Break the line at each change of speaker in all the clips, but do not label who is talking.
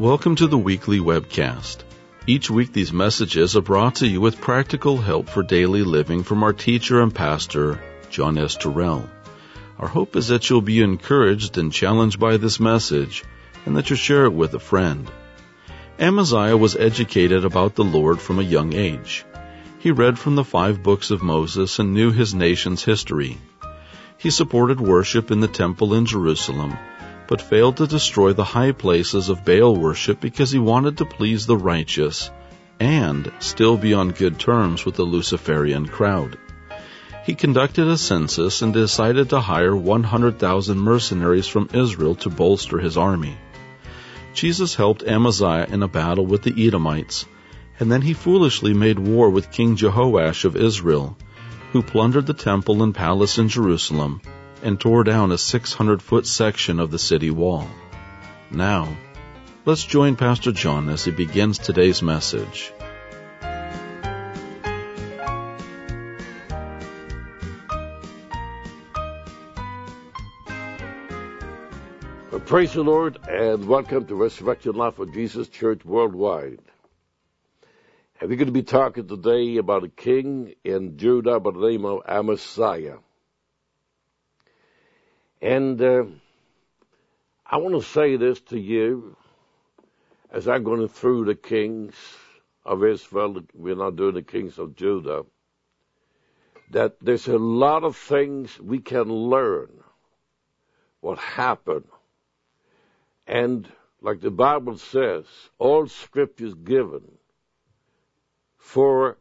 Welcome to the weekly webcast. Each week these messages are brought to you with practical help for daily living from our teacher and pastor, John S. Terrell. Our hope is that you'll be encouraged and challenged by this message, and that you'll share it with a friend. Amaziah was educated about the Lord from a young age. He read from the 5 books of Moses and knew his nation's history. He supported worship in the temple in Jerusalem, but failed to destroy the high places of Baal worship because he wanted to please the righteous and still be on good terms with the Luciferian crowd. He conducted a census and decided to hire 100,000 mercenaries from Israel to bolster his army. Jesus helped Amaziah in a battle with the Edomites, and then he foolishly made war with King Jehoash of Israel, who plundered the temple and palace in Jerusalem and tore down a 600-foot section of the city wall. Now, let's join Pastor John as he begins today's message.
Well, praise the Lord, and welcome to Resurrection Life of Jesus Church Worldwide. And we're going to be talking today about a king in Judah by the name of Amaziah. And I want to say this to you as I'm going through the kings of Israel. We're not doing the kings of Judah. That there's a lot of things we can learn what happened. And like the Bible says, all scripture is given for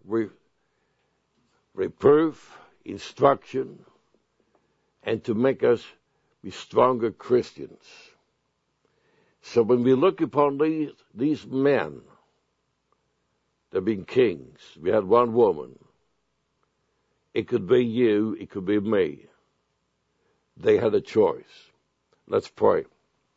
reproof, instruction, and to make us be stronger Christians. So when we look upon these men, they're being kings. We had one woman. It could be you, it could be me. They had a choice. Let's pray.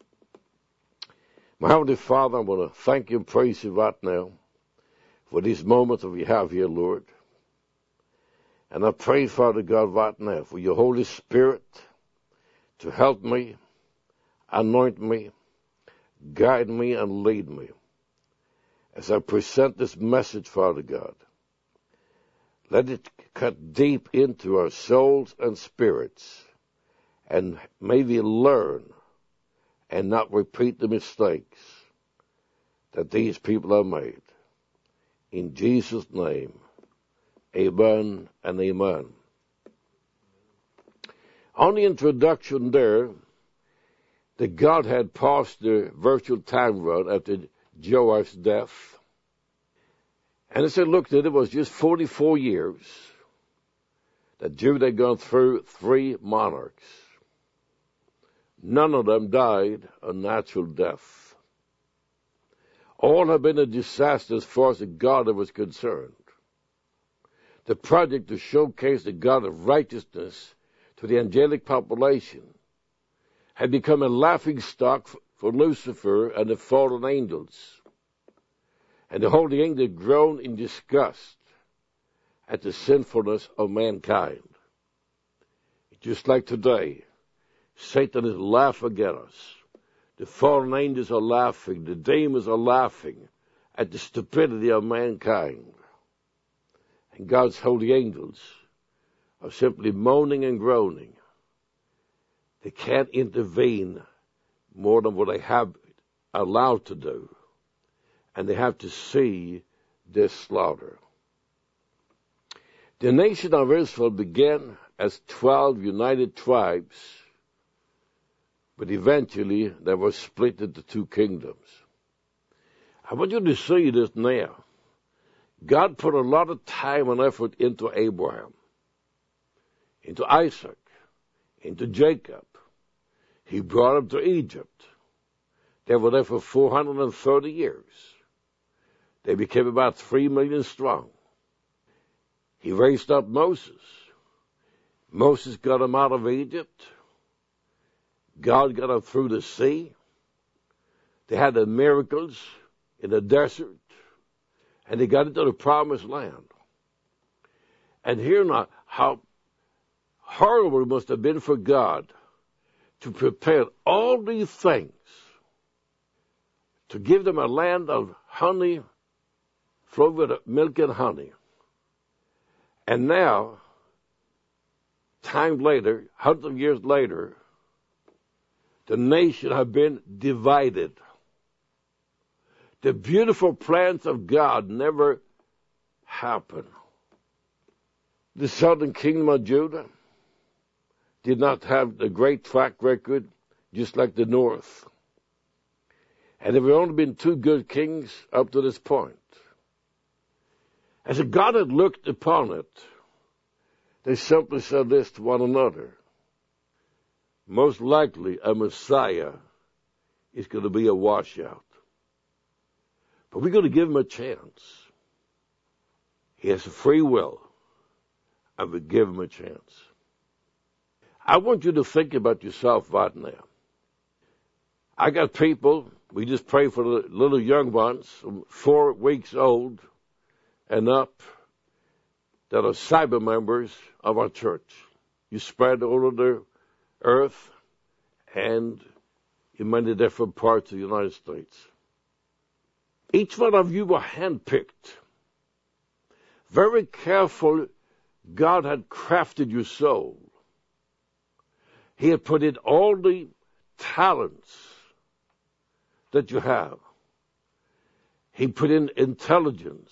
My Heavenly Father, I want to thank you and praise you right now for these moments that we have here, Lord. And I pray, Father God, right now for your Holy Spirit to help me, anoint me, guide me, and lead me as I present this message, Father God. Let it cut deep into our souls and spirits, and may we learn and not repeat the mistakes that these people have made. In Jesus' name, amen and amen. On the introduction there, the God had paused the virtual time run after Joash's death. And as I looked at it, it was just 44 years that Judah had gone through 3 monarchs. None of them died a natural death. All have been a disaster as far as the God was concerned. The project to showcase the God of righteousness to the angelic population had become a laughingstock for Lucifer and the fallen angels. And the holy angel groaned in disgust at the sinfulness of mankind. Just like today, Satan is laughing at us. The fallen angels are laughing. The demons are laughing at the stupidity of mankind. And God's holy angels are simply moaning and groaning. They can't intervene more than what they have allowed to do. And they have to see this slaughter. The nation of Israel began as 12 united tribes, but eventually they were split into 2 kingdoms. I want you to see this now. God put a lot of time and effort into Abraham, into Isaac, into Jacob. He brought them to Egypt. They were there for 430 years. They became about 3 million strong. He raised up Moses. Moses got them out of Egypt. God got them through the sea. They had the miracles in the desert. And they got into the promised land. And hear now how horrible it must have been for God to prepare all these things to give them a land of honey, flowed with milk and honey. And now, time later, hundreds of years later, the nation have been divided. The beautiful plans of God never happened. The southern kingdom of Judah did not have the great track record, just like the north. And there have only been two good kings up to this point. As God had looked upon it, they simply said this to one another: most likely a Messiah is going to be a washout. But we're going to give him a chance. He has a free will, and we give him a chance. I want you to think about yourself right now. I got people, we just pray for the little young ones, 4 weeks old and up, that are cyber members of our church. You spread all over the earth and in many different parts of the United States. Each one of you were handpicked. Very careful, God had crafted your soul. He had put in all the talents that you have. He put in intelligence.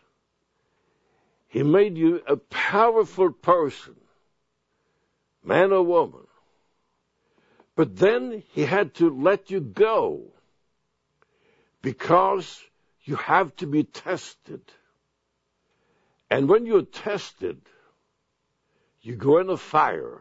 He made you a powerful person, man or woman. But then he had to let you go because you have to be tested. And when you're tested, you go in a fire,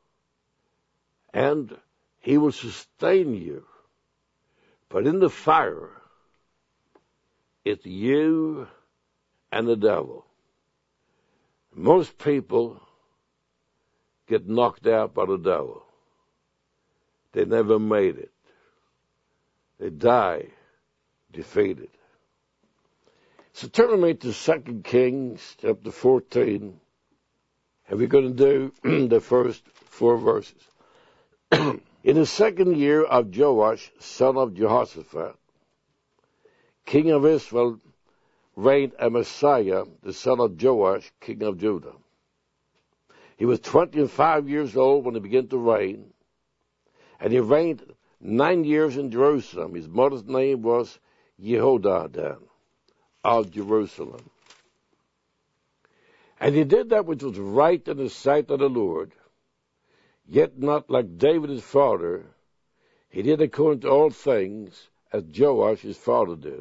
and he will sustain you. But in the fire, it's you and the devil. Most people get knocked out by the devil. They never made it. They die defeated. So turn with me to 2 Kings chapter 14, and we're going to do the first 4 verses. In the 2nd year of Joash, son of Jehoshaphat, king of Israel, reigned Amaziah, the son of Joash, king of Judah. He was 25 years old when he began to reign, and he reigned 9 years in Jerusalem. His mother's name was Jehoiada of Jerusalem. And he did that which was right in the sight of the Lord, yet not like David his father. He did according to all things as Joash his father did.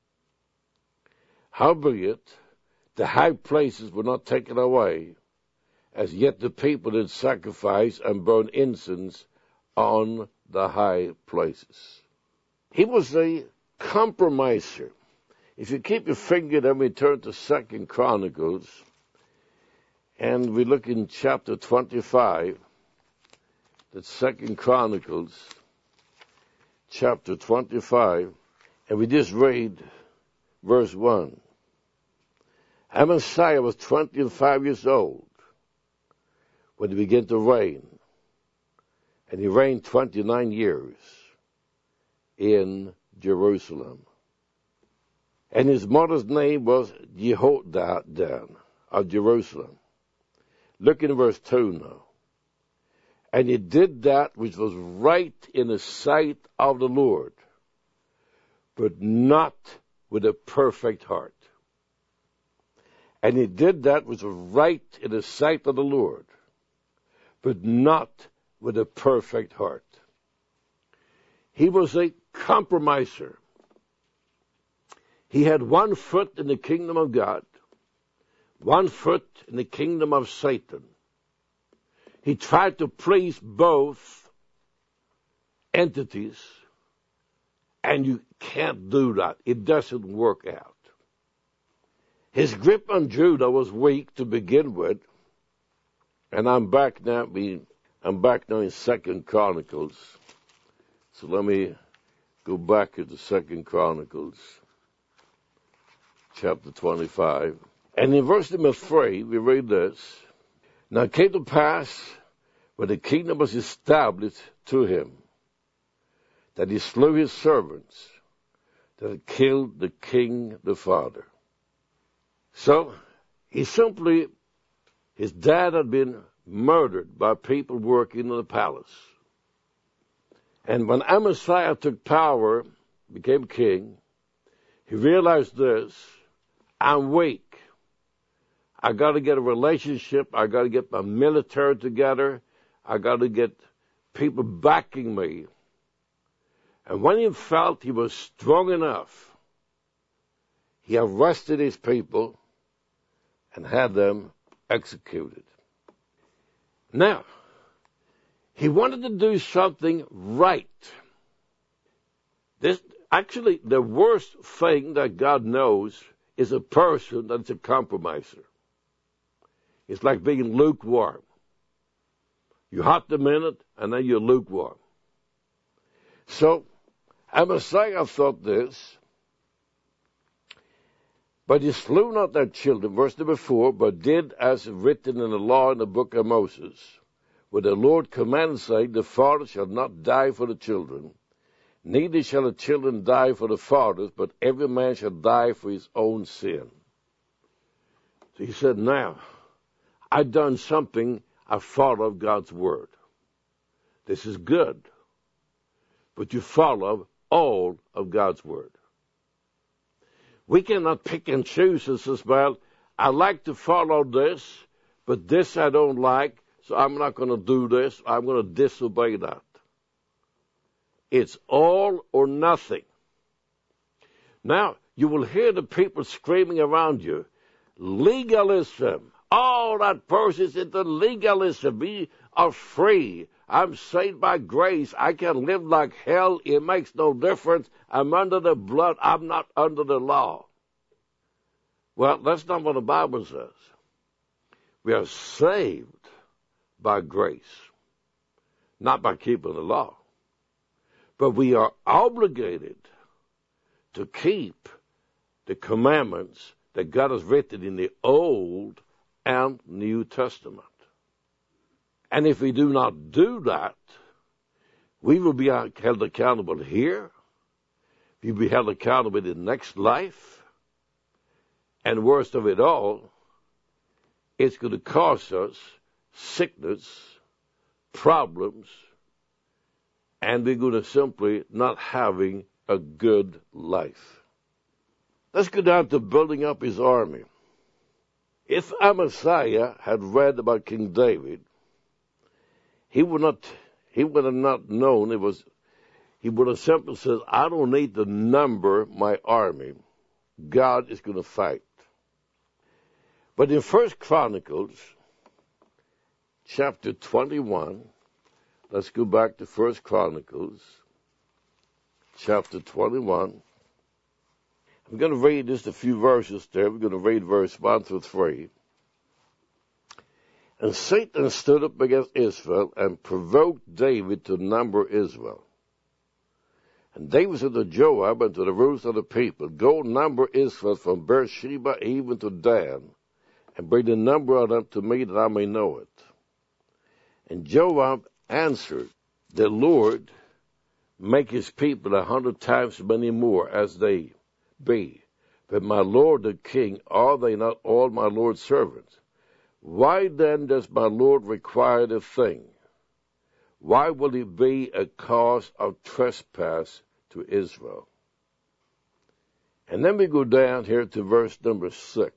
Howbeit, the high places were not taken away, as yet the people did sacrifice and burn incense on the high places. He was a compromiser. If you keep your finger, then we turn to 2 Chronicles, and we look in chapter 25, that's 2 Chronicles, chapter 25, and we just read verse 1. Amaziah was 25 years old when he began to reign, and he reigned 29 years in Jerusalem. And his mother's name was Jehoiada of Jerusalem. Look in verse 2 now. And he did that which was right in the sight of the Lord, but not with a perfect heart. And he did that which was right in the sight of the Lord, but not with a perfect heart. He was a compromiser. He had 1 foot in the kingdom of God, 1 foot in the kingdom of Satan. He tried to please both entities, and you can't do that. It doesn't work out. His grip on Judah was weak to begin with, and I'm back now in 2 Chronicles. So let me go back to 2 Chronicles, chapter 25. And in verse number 3, we read this. Now it came to pass, when the kingdom was established to him, that he slew his servants, that had killed the king, the father. So, his dad had been murdered by people working in the palace. And when Amaziah took power, became king, he realized this: I'm weak. I got to get a relationship. I got to get my military together. I got to get people backing me. And when he felt he was strong enough, he arrested his people and had them executed. Now, he wanted to do something right. Actually, the worst thing that God knows is a person that's a compromiser. It's like being lukewarm. You're hot a minute, and then you're lukewarm. So, Amaziah thought this: but he slew not their children, verse number 4, but did as written in the law in the book of Moses, where the Lord commanded, saying, the father shall not die for the children, neither shall the children die for the fathers, but every man shall die for his own sin. So he said, now, I've done something. I followed God's word. This is good. But you follow all of God's word. We cannot pick and choose and say, well, I like to follow this, but this I don't like, so I'm not going to do this. I'm going to disobey that. It's all or nothing. Now, you will hear the people screaming around you, legalism. Oh, that person's into legalism. We are free. I'm saved by grace. I can live like hell. It makes no difference. I'm under the blood. I'm not under the law. Well, that's not what the Bible says. We are saved by grace, not by keeping the law. But we are obligated to keep the commandments that God has written in the Old and New Testament. And if we do not do that, we will be held accountable here. We'll be held accountable in the next life. And worst of it all, it's going to cause us sickness, problems, and we're going to simply not having a good life. Let's go down to building up his army. If Amaziah had read about King David, he would have not known it was. He would have simply said, I don't need to number my army. God is going to fight. But in 1 Chronicles, chapter 21, let's go back to 1 Chronicles, chapter 21. I'm going to read just a few verses there. We're going to read verse 1 through 3. And Satan stood up against Israel and provoked David to number Israel. And David said to Joab and to the rulers of the people, go number Israel from Beersheba even to Dan, and bring the number of them to me that I may know it. And Joab answered, the Lord make his people 100 times many more as they be. But my lord the king, are they not all my Lord's servants? Why then does my Lord require the thing? Why will it be a cause of trespass to Israel? And then we go down here to verse number 6.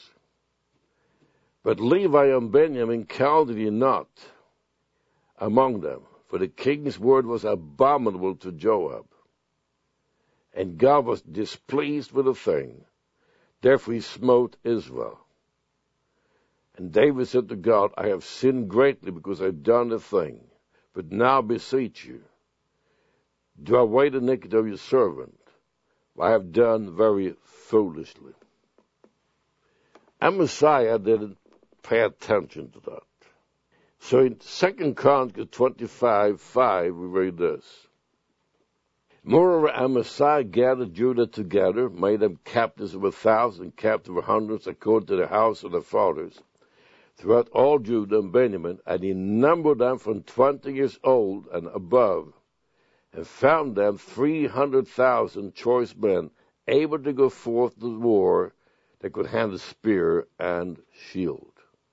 But Levi and Benjamin counted ye not among them, for the king's word was abominable to Joab. And God was displeased with the thing. Therefore he smote Israel. And David said to God, I have sinned greatly because I have done the thing. But now beseech you, do away the iniquity of your servant. I have done very foolishly. Amaziah didn't pay attention to that. So in 2 Chronicles 25:5, we read this. Moreover, Amaziah gathered Judah together, made them captains of 1,000, captains of hundreds, according to the house of their fathers, throughout all Judah and Benjamin, and he numbered them from 20 years old and above, and found them 300,000 choice men able to go forth to war that could handle spear and shield.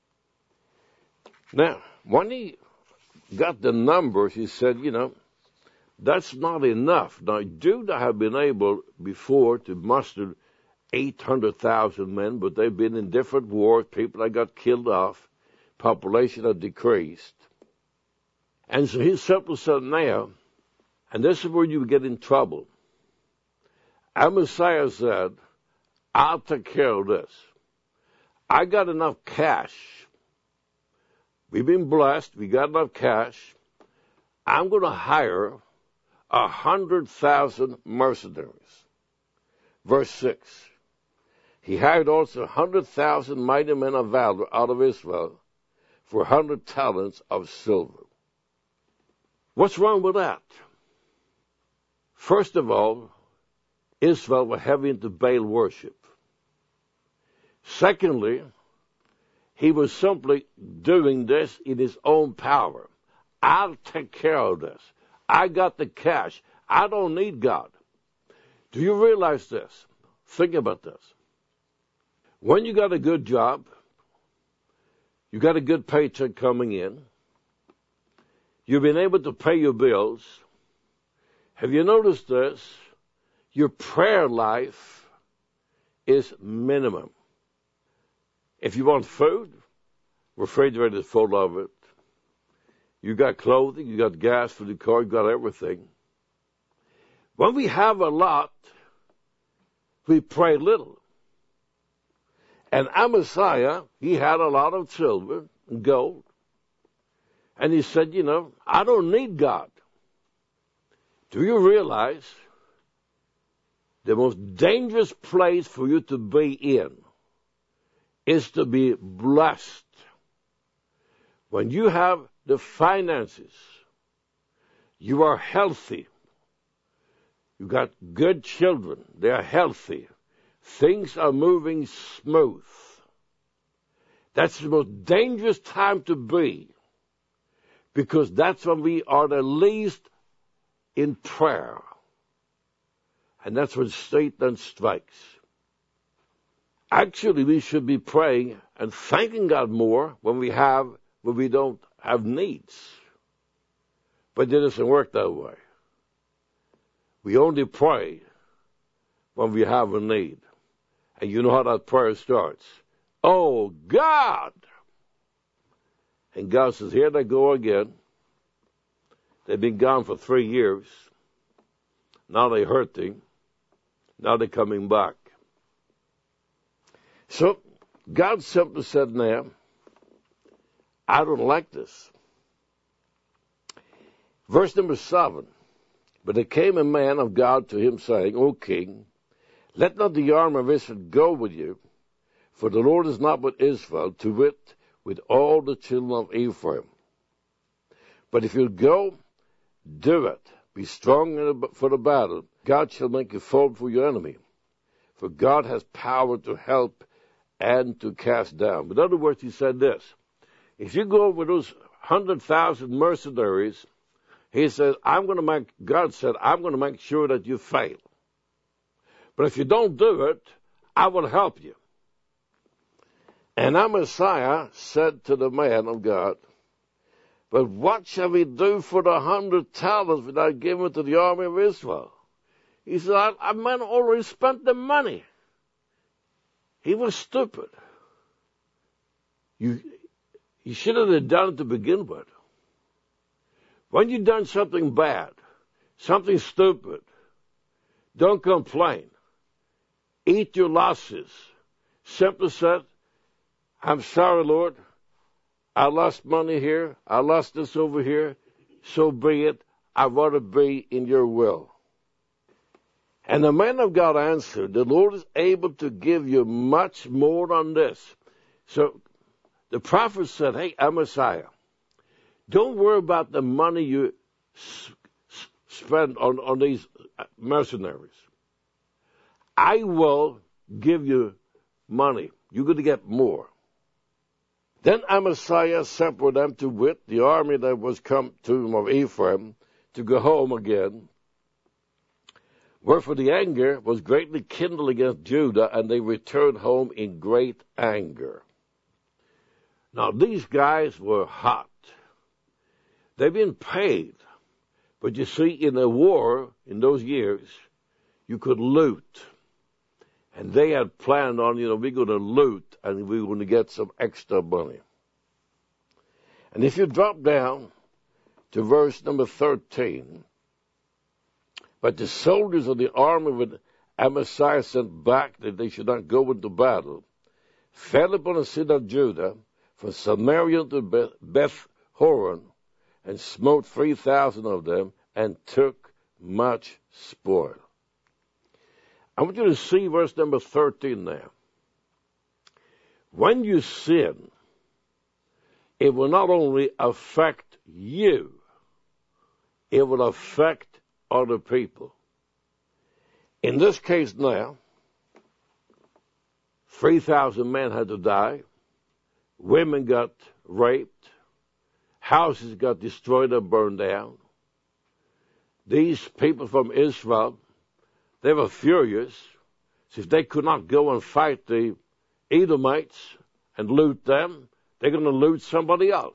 Now, when he got the numbers, he said, that's not enough. Now, Judah had been able before to muster 800,000 men, but they've been in different wars, people that got killed off, population had decreased. And so he simply said, now, and this is where you get in trouble. Amaziah said, I'll take care of this. I got enough cash. We've been blessed. We got enough cash. I'm going to hire 100,000 mercenaries. Verse 6. He hired also 100,000 mighty men of valor out of Israel for 100 talents of silver. What's wrong with that? First of all, Israel were heavy into Baal worship. Secondly, he was simply doing this in his own power. I'll take care of this. I got the cash. I don't need God. Do you realize this? Think about this. When you got a good job, you got a good paycheck coming in, you've been able to pay your bills, have you noticed this? Your prayer life is minimum. If you want food, refrigerator is full of it. You got clothing, you got gas for the car, you got everything. When we have a lot, we pray little. And Amaziah, he had a lot of silver and gold. And he said, I don't need God. Do you realize the most dangerous place for you to be in is to be blessed? When you have the finances, you are healthy, you got good children, they are healthy, things are moving smooth. That's the most dangerous time to be, because that's when we are the least in prayer. And that's when Satan strikes. Actually, we should be praying and thanking God more when we don't have needs. But it doesn't work that way. We only pray when we have a need. And you know how that prayer starts. Oh, God! And God says, here they go again. They've been gone for 3 years. Now they're hurting. Now they're coming back. So God simply said now, I don't like this. Verse number 7. But there came a man of God to him, saying, O king, let not the arm of Israel go with you, for the Lord is not with Israel, to wit, with all the children of Ephraim. But if you go, do it. Be strong for the battle. God shall make you fall for your enemy. For God has power to help and to cast down. In other words, he said this. If you go with those 100,000 mercenaries, he says, God said, I'm going to make sure that you fail. But if you don't do it, I will help you. And Amaziah said to the man of God, but what shall we do for the 100 talents without giving it to the army of Israel? He said, I might have already spent the money. He was stupid. You shouldn't have done it to begin with. When you've done something bad, something stupid, don't complain. Eat your losses. Simply said, I'm sorry, Lord. I lost money here. I lost this over here. So be it. I want to be in your will. And the man of God answered, the Lord is able to give you much more than this. So the prophet said, hey, Amaziah, don't worry about the money you spend on these mercenaries. I will give you money. You're going to get more. Then Amaziah sent for them to wit the army that was come to him of Ephraim to go home again Wherefore the anger was greatly kindled against Judah, and they returned home in great anger. Now these guys were hot. They've been paid. But you see, in a war, in those years, you could loot. And they had planned on, we're going to loot, and we're going to get some extra money. And if you drop down to verse number 13, but the soldiers of the army with Amaziah sent back that they should not go into battle, fell upon the city of Judah, from Samaria to Beth Horon, and smote 3,000 of them, and took much spoil. I want you to see verse number 13 there. When you sin, it will not only affect you, it will affect other people. In this case now, 3,000 men had to die. Women got raped. Houses got destroyed and burned down. These people from Israel, they were furious. So if they could not go and fight the Edomites and loot them, they're going to loot somebody else.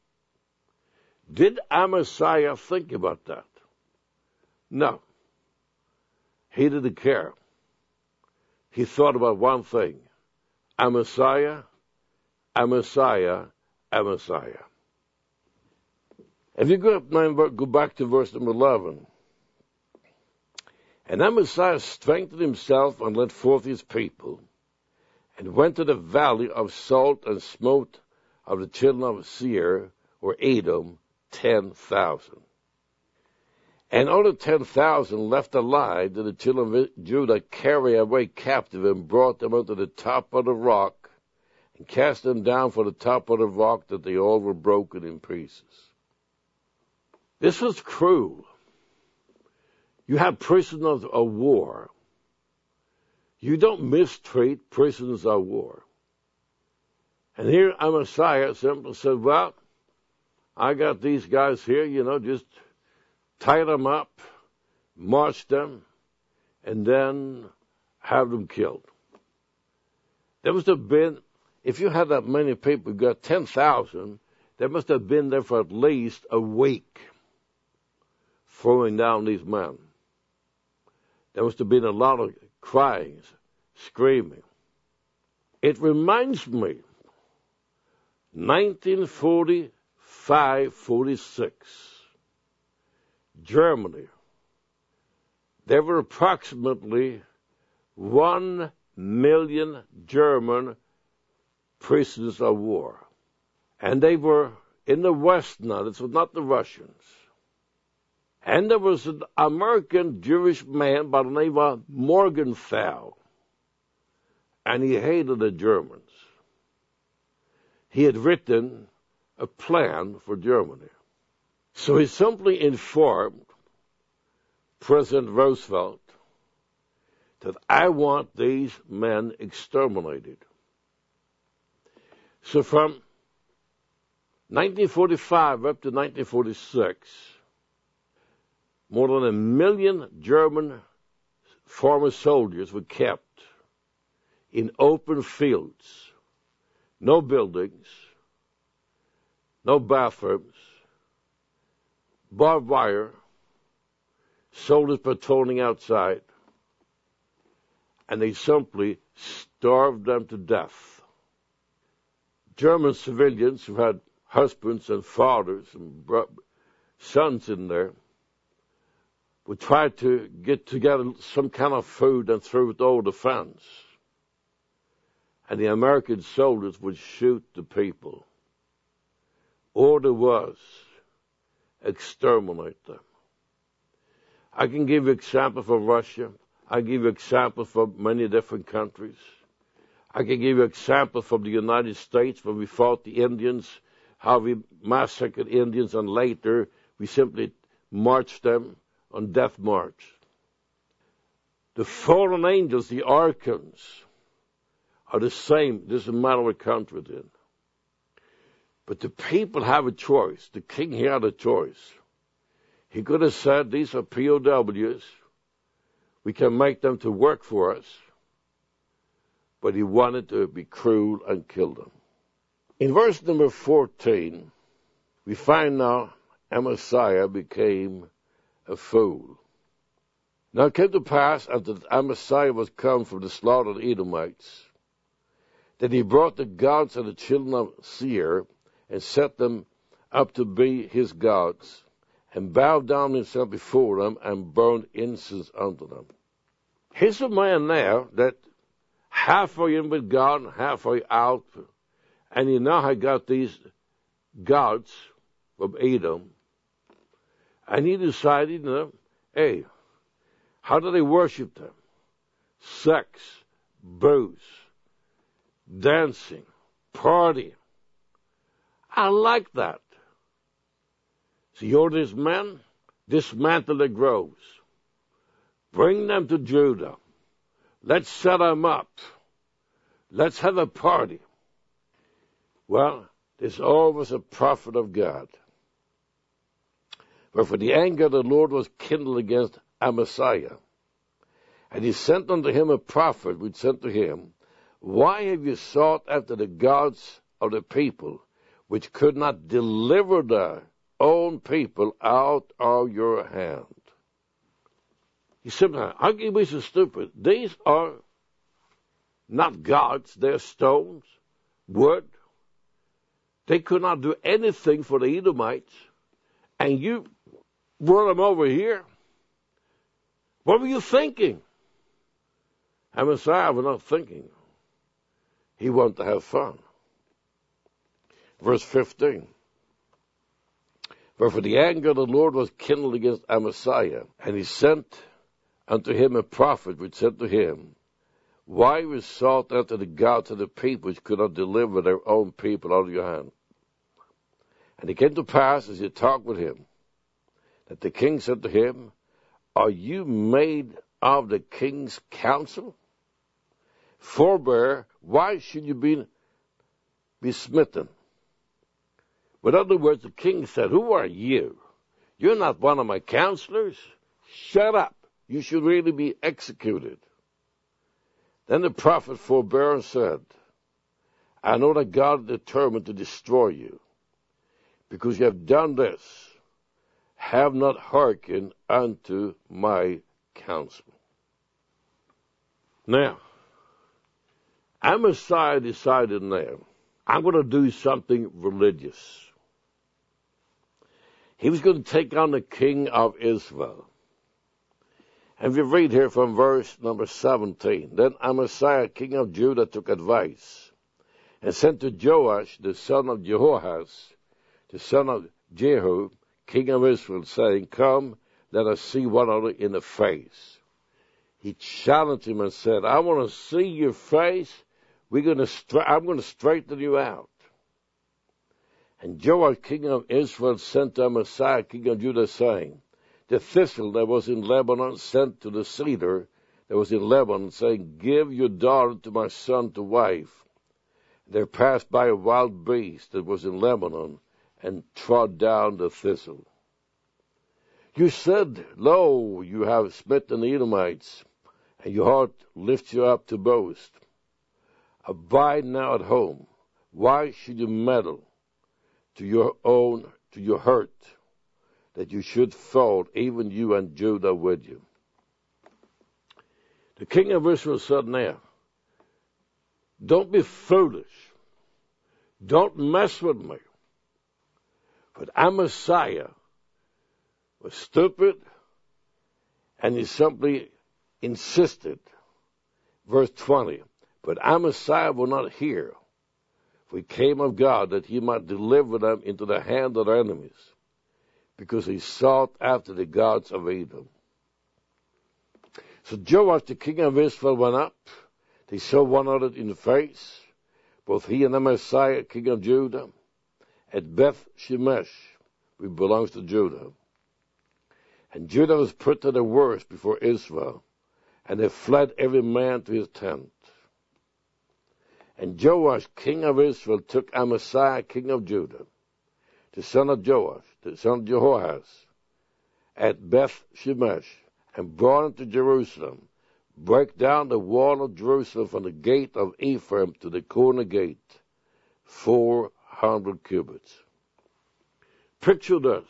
Did Amaziah think about that? No. He didn't care. He thought about one thing. Amaziah, Amaziah, Amaziah. If you go up now and go back to verse number 11. And Amaziah strengthened himself and led forth his people, and went to the valley of Salt, and smote of the children of Seir, or Edom, 10,000. And all the 10,000 left alive did the children of Judah carry away captive, and brought them unto the top of the rock, and cast them down for the top of the rock, that they all were broken in pieces. This was cruel. You have prisoners of war. You don't mistreat prisoners of war. And here Amaziah simply said, well, I got these guys here, just tie them up, march them, and then have them killed. There must have been, if you had that many people, you got 10,000, there must have been there for at least a week throwing down these men. There must have been a lot of crying, screaming. It reminds me, 1945-46, Germany. There were approximately 1 million German prisoners of war. And they were in the West now. This was not the Russians. And there was an American Jewish man by the name of Morgenthau. And he hated the Germans. He had written a plan for Germany. So he simply informed President Roosevelt that I want these men exterminated. So from 1945 up to 1946, more than 1 million German former soldiers were kept in open fields, no buildings, no bathrooms, barbed wire, soldiers patrolling outside, and they simply starved them to death. German civilians who had husbands and fathers and sons in there would try to get together some kind of food and throw it over the fence. And the American soldiers would shoot the people. Order was, exterminate them. I can give you examples for Russia. I give you examples for many different countries. I can give you examples from the United States when we fought the Indians, how we massacred Indians, and later we simply marched them on death march. The fallen angels, the archons, are the same. It doesn't matter what country they're in. But the people have a choice. The king here had a choice. He could have said, these are POWs. We can make them to work for us, but he wanted to be cruel and kill them. In verse number 14, we find now Amaziah became a fool. Now it came to pass, after Amaziah was come from the slaughtered Edomites, that he brought the gods of the children of Seir, and set them up to be his gods, and bowed down himself before them, and burned incense unto them. Here's a man now that halfway in with God, and halfway out, and he now had got these gods of Edom, and he decided, hey, how do they worship them? Sex, booze, dancing, partying. I like that. So you're these men, dismantle the groves. Bring them to Judah. Let's set them up. Let's have a party. Well, there's always a prophet of God. Wherefore the anger of the Lord was kindled against Amaziah. And he sent unto him a prophet, which said to him, Why have you sought after the gods of the people, which could not deliver their own people out of your hand? He said, how can you be so stupid? These are not gods, they're stones, wood. They could not do anything for the Edomites, and you brought them over here. What were you thinking? Amaziah was not thinking. He wanted to have fun. Verse 15. Wherefore the anger of the Lord was kindled against Amaziah, and he sent unto him a prophet, which said to him, Why was sought after the gods of the people, which could not deliver their own people out of your hand? And it came to pass, as he talked with him, that the king said to him, Are you made of the king's counsel? Forbear, why should you be smitten? In other words, the king said, Who are you? You're not one of my counselors. Shut up. You should really be executed. Then the prophet forbore and said, I know that God is determined to destroy you, because you have done this. Have not hearkened unto my counsel. Now, Amaziah decided now, I'm going to do something religious. He was going to take on the king of Israel. And we read here from verse number 17. Then Amaziah, king of Judah, took advice, and sent to Joash, the son of Jehoahaz, the son of Jehu, king of Israel, saying, Come, let us see one another in the face. He challenged him and said, I want to see your face. I'm going to straighten you out. And Joash, king of Israel, sent to Amaziah, king of Judah, saying, The thistle that was in Lebanon sent to the cedar that was in Lebanon, saying, Give your daughter to my son to wife. There passed by a wild beast that was in Lebanon, and trod down the thistle. You said, Lo, you have smitten the Edomites, and your heart lifts you up to boast. Abide now at home. Why should you meddle to your hurt, that you should fall, even you and Judah with you? The king of Israel said now, Don't be foolish. Don't mess with me. But Amaziah was stupid, and he simply insisted. Verse 20, But Amaziah will not hear, for he came of God, that he might deliver them into the hand of their enemies, because he sought after the gods of Edom. So Joash, the king of Israel, went up. They saw one another in the face, both he and Amaziah, king of Judah, at Beth Shemesh, which belongs to Judah. And Judah was put to the worst before Israel, and they fled every man to his tent. And Joash, king of Israel, took Amaziah, king of Judah, the son of Joash, the son of Jehoahaz, at Beth Shemesh, and brought him to Jerusalem. Break down the wall of Jerusalem from the gate of Ephraim to the corner gate, 400 cubits. Picture this.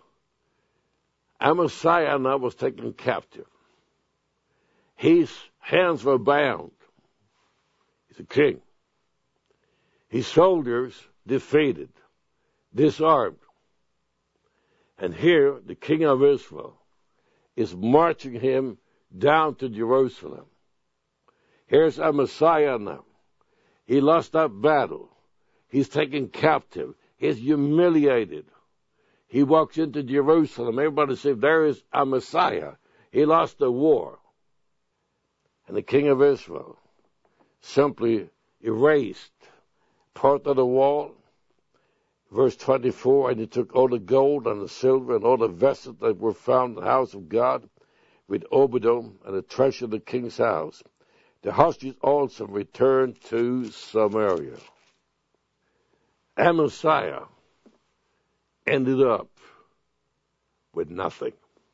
Amaziah now was taken captive. His hands were bound. He's a king. His soldiers defeated, disarmed. And here, the king of Israel is marching him down to Jerusalem. Here's Amaziah now. He lost that battle. He's taken captive. He's humiliated. He walks into Jerusalem. Everybody says, there is Amaziah. He lost the war. And the king of Israel simply erased part of the wall. Verse 24, and he took all the gold and the silver and all the vessels that were found in the house of God with Obed-edom and the treasure of the king's house. The hostages also returned to Samaria. Amaziah ended up with nothing.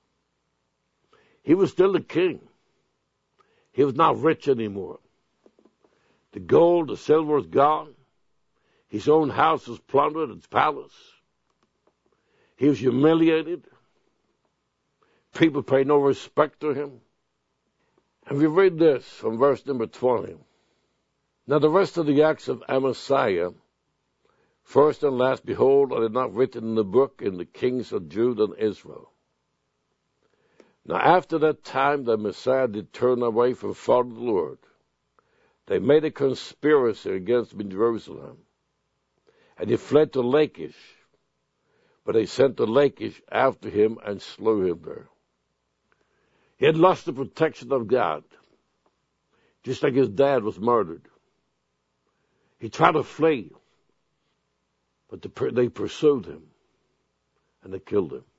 He was still the king. He was not rich anymore. The gold, the silver was gone. His own house was plundered, its palace. He was humiliated. People paid no respect to him. And we read this from verse number 20. Now the rest of the acts of Amaziah, first and last, behold, are they not written in the book in the kings of Judah and Israel? Now after that time the Messiah did turn away from following the Lord. They made a conspiracy against him in Jerusalem. And he fled to Lachish. But they sent to Lachish after him and slew him there. He had lost the protection of God, just like his dad was murdered. He tried to flee, but they pursued him, and they killed him.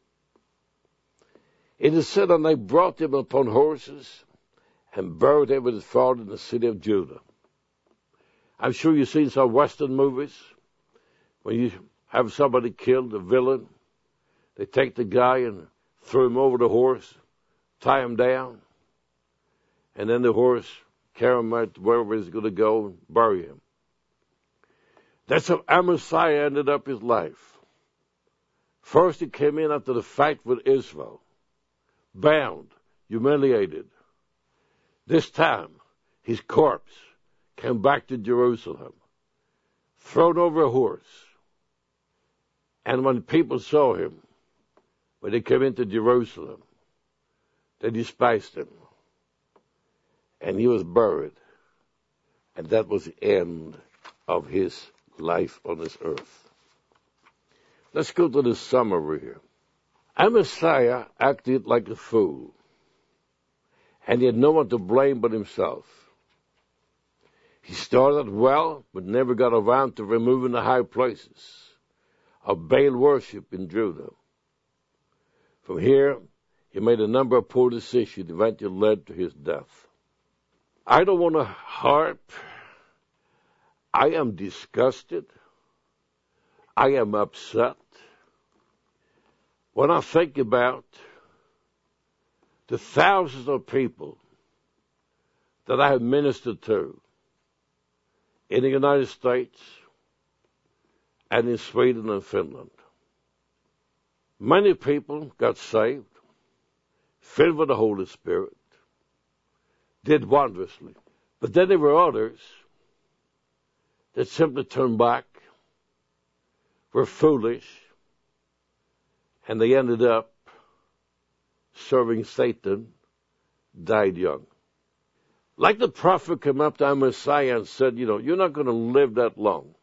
It is said, and they brought him upon horses and buried him with his father in the city of Judah. I'm sure you've seen some Western movies. When you have somebody killed, a villain, they take the guy and throw him over the horse, tie him down, and then the horse carry him out wherever he's going to go and bury him. That's how Amaziah ended up his life. First he came in after the fight with Israel, bound, humiliated. This time, his corpse came back to Jerusalem, thrown over a horse. And when people saw him, when they came into Jerusalem, they despised him. And he was buried. And that was the end of his life on this earth. Let's go to the summary here. Amaziah acted like a fool. And he had no one to blame but himself. He started well, but never got around to removing the high places of Baal worship in Judah. From here, he made a number of poor decisions that eventually led to his death. I don't want to harp. I am disgusted. I am upset when I think about the thousands of people that I have ministered to in the United States and in Sweden and Finland. Many people got saved, filled with the Holy Spirit, did wondrously. But then there were others that simply turned back, were foolish, and they ended up serving Satan, died young. Like the prophet came up to Amaziah and said, you're not going to live that long.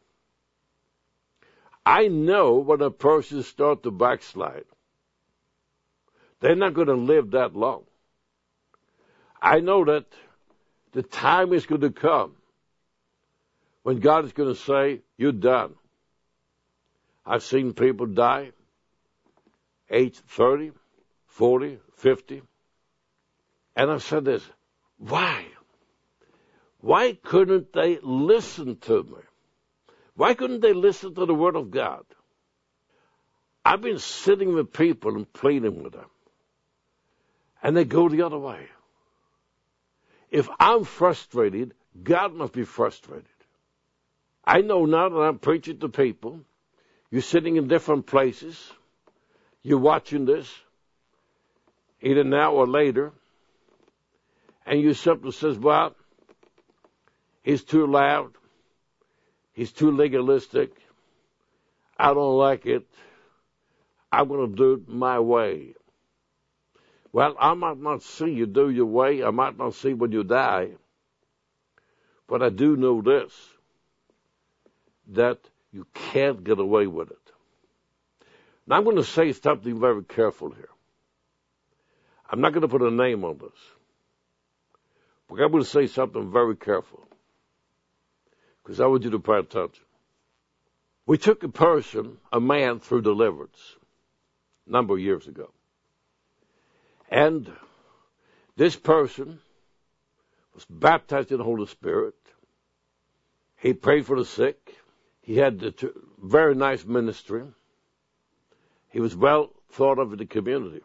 I know when a person starts to backslide, they're not going to live that long. I know that the time is going to come when God is going to say, you're done. I've seen people die, age 30, 40, 50. And I've said this, why? Why couldn't they listen to me? Why couldn't they listen to the Word of God? I've been sitting with people and pleading with them. and they go the other way. If I'm frustrated, God must be frustrated. I know now that I'm preaching to people. You're sitting in different places. You're watching this, either now or later, and you simply says, well, he's too loud. He's too legalistic. I don't like it. I'm going to do it my way. Well, I might not see you do your way. I might not see when you die. But I do know this, that you can't get away with it. Now, I'm going to say something very careful here. I'm not going to put a name on this. But I'm going to say something very careful, because I want you to pay attention. We took a person, a man, through deliverance a number of years ago. And this person was baptized in the Holy Spirit. He prayed for the sick. He had a very nice ministry. He was well thought of in the community.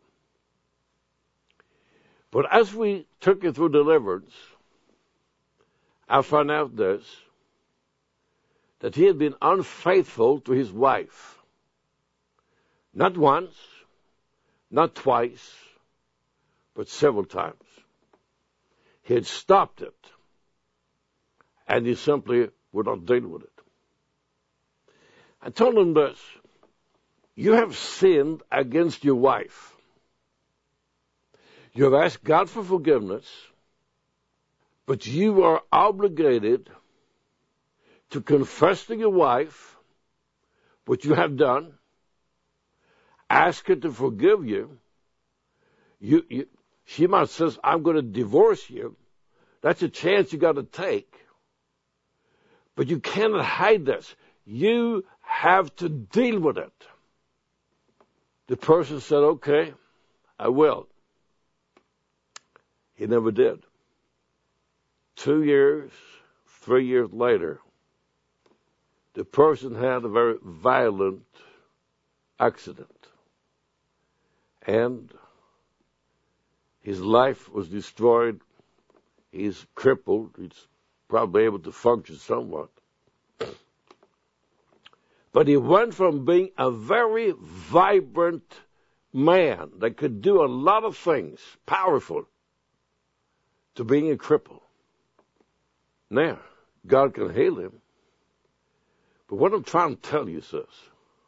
But as we took him through deliverance, I found out this, that he had been unfaithful to his wife. Not once, not twice, but several times. He had stopped it, and he simply would not deal with it. I told him this: you have sinned against your wife. You have asked God for forgiveness, but you are obligated to confess to your wife what you have done, ask her to forgive you. She might say, I'm going to divorce you. That's a chance you got to take. But you cannot hide this. You have to deal with it. The person said, okay, I will. He never did. 2 years, 3 years later, the person had a very violent accident. And his life was destroyed. He's crippled. He's probably able to function somewhat. But he went from being a very vibrant man that could do a lot of things, powerful, to being a cripple. Now, God can heal him. But what I'm trying to tell you is this: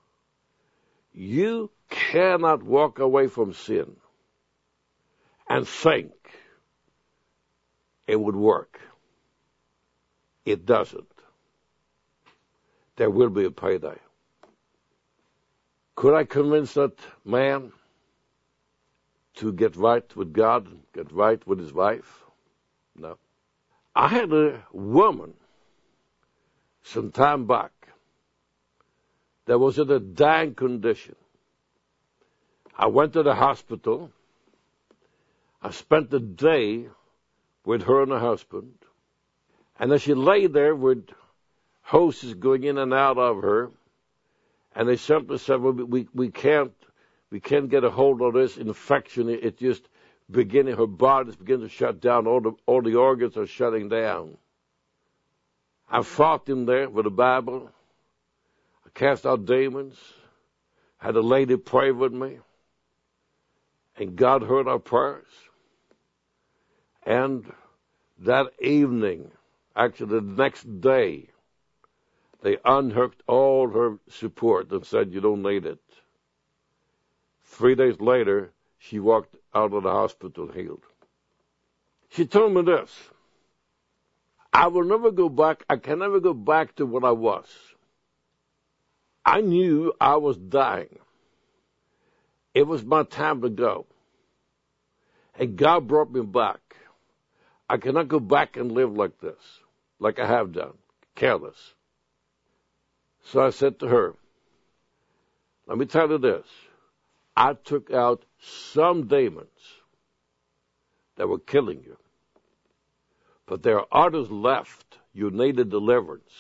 you cannot walk away from sin and think it would work. It doesn't. There will be a payday. Could I convince that man to get right with God, get right with his wife? No. I had a woman some time back that was in a dying condition. I went to the hospital. I spent the day with her and her husband. And as she lay there with hoses going in and out of her, and they simply said, well, we can't get a hold of this infection. It just beginning, her body's beginning to shut down. All the organs are shutting down. I fought in there with the Bible. I cast out demons. Had a lady pray with me. And God heard our prayers. And that evening, actually the next day, they unhooked all her support and said, you don't need it. 3 days later, she walked out of the hospital healed. She told me this: I will never go back. I can never go back to what I was. I knew I was dying. It was my time to go. And God brought me back. I cannot go back and live like this, like I have done, careless. So I said to her, let me tell you this. I took out some demons that were killing you. But there are others left. You needed deliverance.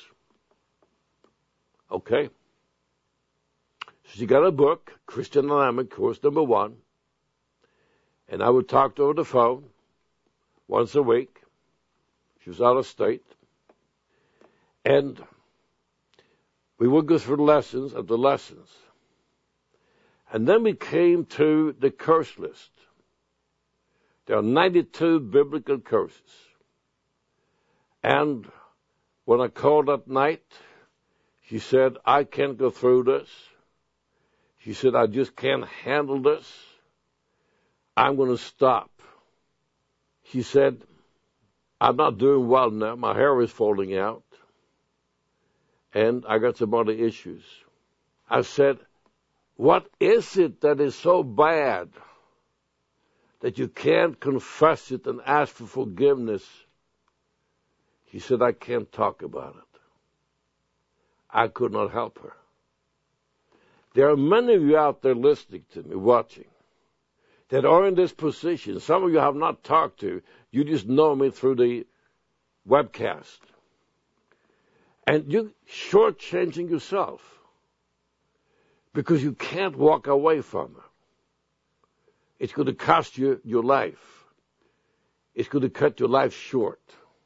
Okay? She got a book, Christian Alignment, course number 1. And I would talk to her over the phone once a week. She was out of state. And we would go through lessons after lessons. And then we came to the curse list. There are 92 biblical curses. And when I called that night, she said, I can't go through this. She said, I just can't handle this. I'm going to stop. She said, I'm not doing well now. My hair is falling out. And I got some other issues. I said, what is it that is so bad that you can't confess it and ask for forgiveness? She said, I can't talk about it. I could not help her. There are many of you out there listening to me, watching, that are in this position. Some of you have not talked to. You just know me through the webcast. And you're shortchanging yourself because you can't walk away from it. It's going to cost you your life. It's going to cut your life short.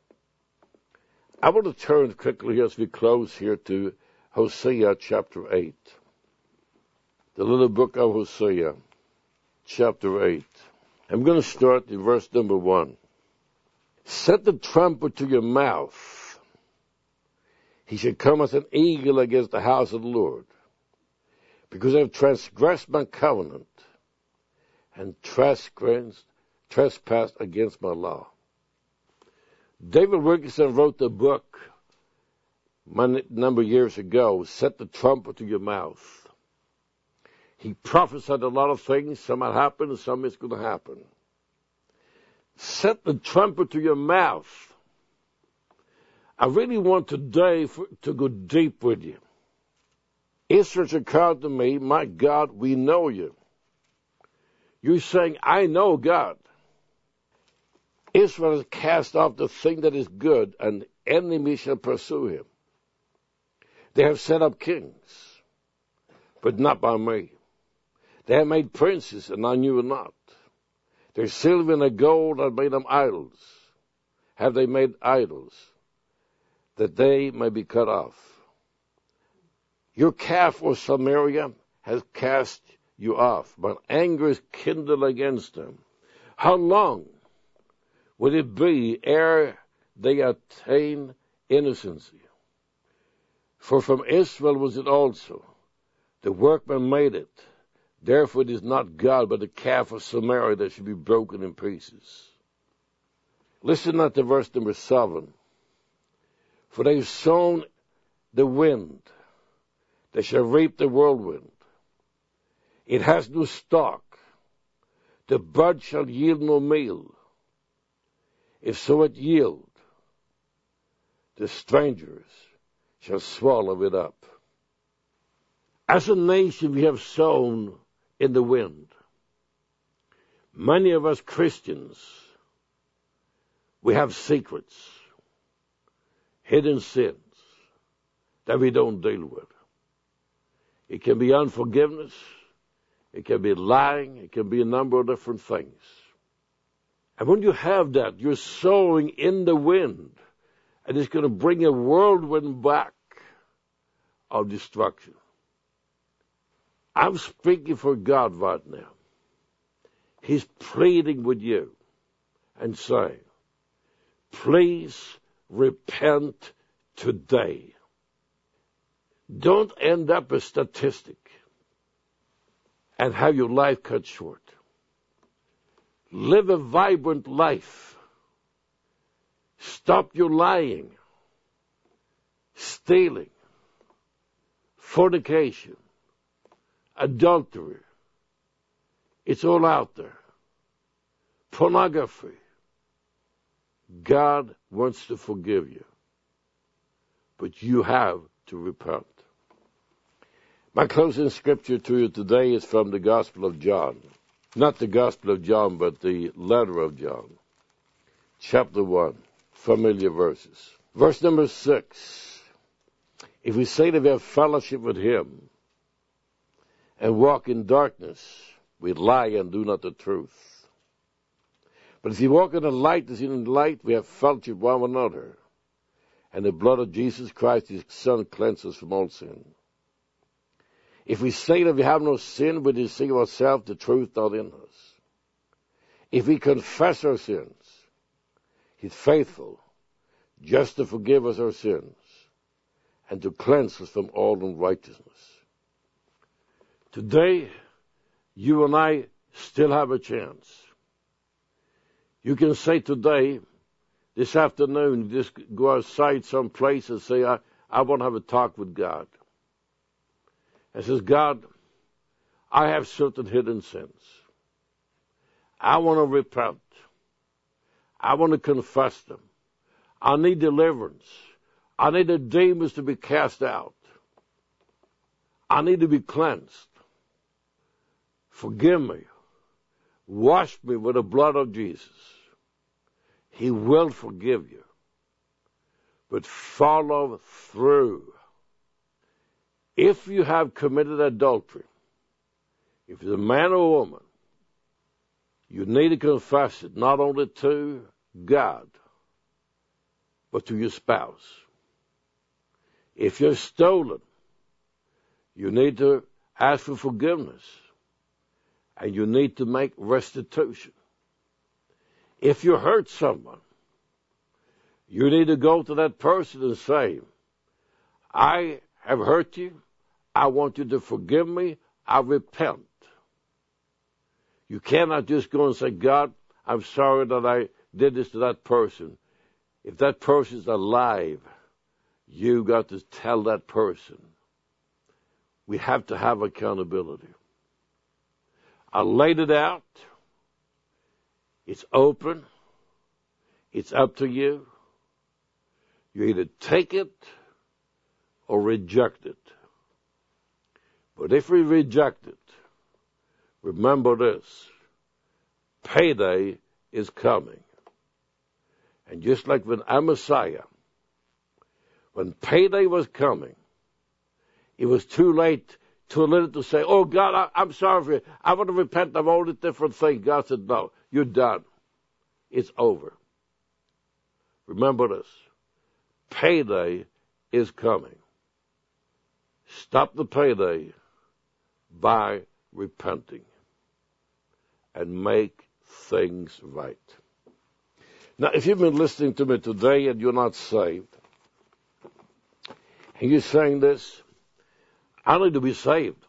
I want to turn quickly as we close here to Hosea chapter 8. The little book of Hosea, chapter 8. I'm going to start in verse number 1. Set the trumpet to your mouth. He shall come as an eagle against the house of the Lord, because I have transgressed my covenant and trespassed against my law. David Wilkerson wrote the book a number of years ago, Set the Trumpet to Your Mouth. He prophesied a lot of things. Some might happen and some is going to happen. Set the trumpet to your mouth. I really want today to go deep with you. Israel should call to me, my God, we know you. You're saying, I know God. Israel has cast off the thing that is good, and enemy shall pursue him. They have set up kings, but not by me. They have made princes, and I knew it not. Their silver and their gold have made them idols. Have they made idols, that they may be cut off? Your calf, O Samaria, has cast you off. My anger is kindled against them. How long will it be ere they attain innocency? For from Israel was it also. The workman made it. Therefore it is not God, but the calf of Samaria that should be broken in pieces. Listen now to verse number 7. For they have sown the wind, they shall reap the whirlwind. It has no stalk. The bud shall yield no meal. If so it yield, the strangers shall swallow it up. As a nation we have sown in the wind. Many of us Christians, we have secrets, hidden sins that we don't deal with. It can be unforgiveness. It can be lying. It can be a number of different things. And when you have that, you're sowing in the wind, and it's going to bring a whirlwind back of destruction. I'm speaking for God right now. He's pleading with you and saying, please repent today. Don't end up a statistic and have your life cut short. Live a vibrant life. Stop your lying, stealing, fornication, adultery. It's all out there. Pornography. God wants to forgive you, but you have to repent. My closing scripture to you today is from the Gospel of John. Not the Gospel of John, but the letter of John. Chapter 1, familiar verses. Verse number 6. If we say that we have fellowship with him and walk in darkness, we lie and do not the truth. But if you walk in the light, as in the light, we have fellowship with one another. And the blood of Jesus Christ, his Son, cleanses us from all sin. If we say that we have no sin, we deceive ourselves, the truth not in us. If we confess our sins, he's faithful, just to forgive us our sins, and to cleanse us from all unrighteousness. Today, you and I still have a chance. You can say today, this afternoon, just go outside someplace and say, I want to have a talk with God. And says, God, I have certain hidden sins. I want to repent. I want to confess them. I need deliverance. I need the demons to be cast out. I need to be cleansed. Forgive me. Wash me with the blood of Jesus. He will forgive you. But follow through. If you have committed adultery, if you're a man or a woman, you need to confess it not only to God, but to your spouse. If you're stolen, you need to ask for forgiveness, and you need to make restitution. If you hurt someone, you need to go to that person and say, I have hurt you. I want you to forgive me. I repent. You cannot just go and say, God, I'm sorry that I did this to that person. If that person is alive, you got to tell that person. We have to have accountability. I laid it out. It's open. It's up to you. You either take it or reject it. But if we reject it, remember this, payday is coming. And just like when Amaziah, when payday was coming, it was too late, too little to say, oh God, I'm sorry for you. I want to repent of all the different things. God said, no, you're done. It's over. Remember this, payday is coming. Stop the payday by repenting and make things right. Now, if you've been listening to me today and you're not saved, and you're saying this, I need to be saved.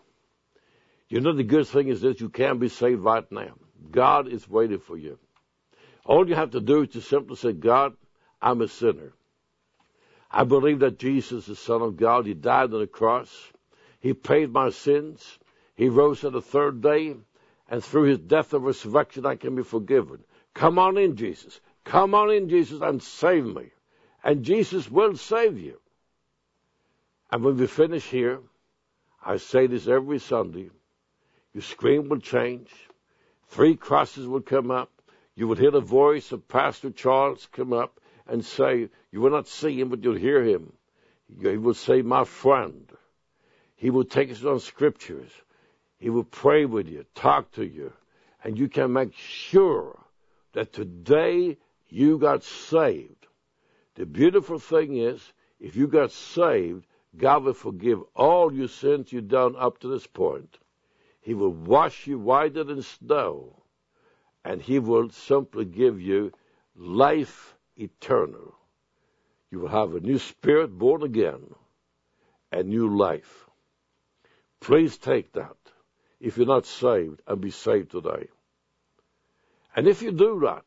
You know, the good thing is this, you can be saved right now. God is waiting for you. All you have to do is to simply say, God, I'm a sinner. I believe that Jesus is the Son of God. He died on the cross. He paid my sins. He rose on the third day. And through his death and resurrection, I can be forgiven. Come on in, Jesus. Come on in, Jesus, and save me. And Jesus will save you. And when we finish here, I say this every Sunday, your screen will change. 3 crosses will come up. You will hear the voice of Pastor Charles come up and say, you will not see him, but you'll hear him. He will say, my friend. He will take us on scriptures. He will pray with you, talk to you, and you can make sure that today you got saved. The beautiful thing is, if you got saved, God will forgive all your sins you've done up to this point. He will wash you whiter than snow, and he will simply give you life eternal. You will have a new spirit, born again, and new life. Please take that, if you're not saved, and be saved today. And if you do that,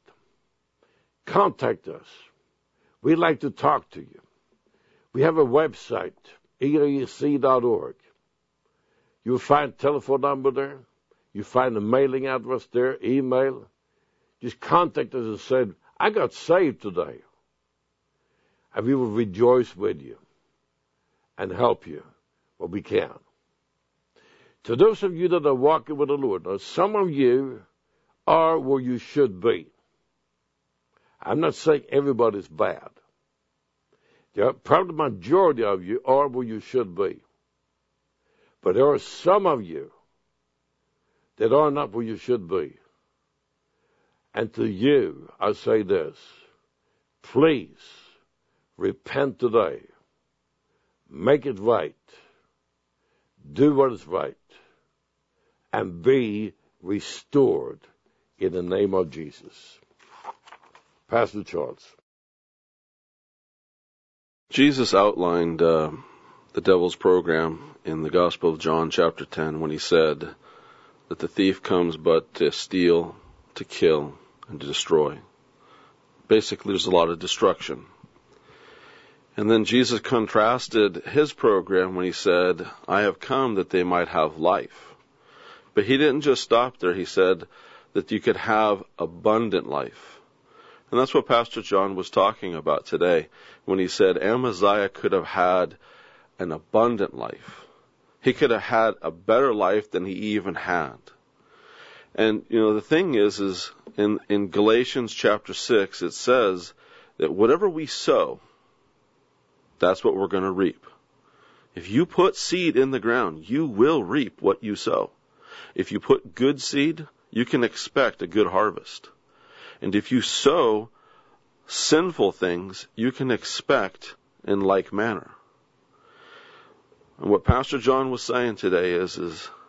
contact us. We'd like to talk to you. We have a website, EAC.org. You'll find a telephone number there. You find a mailing address there, email. Just contact us and say, I got saved today. And we will rejoice with you and help you what we can. To those of you that are walking with the Lord, now some of you are where you should be. I'm not saying everybody's bad. Probably the majority of you are where you should be. But there are some of you that are not where you should be. And to you, I say this, please repent today. Make it right. Do what is right. And be restored in the name of Jesus. Pastor Charles.
Jesus outlined the devil's program in the Gospel of John chapter 10 when he said that the thief comes but to steal, to kill, and to destroy. Basically, there's a lot of destruction. And then Jesus contrasted his program when he said, I have come that they might have life. But he didn't just stop there. He said that you could have abundant life. And that's what Pastor John was talking about today when he said Amaziah could have had an abundant life. He could have had a better life than he even had. And, the thing is in Galatians chapter 6, it says that whatever we sow, that's what we're going to reap. If you put seed in the ground, you will reap what you sow. If you put good seed, you can expect a good harvest. And if you sow sinful things, you can expect in like manner. And what Pastor John was saying today is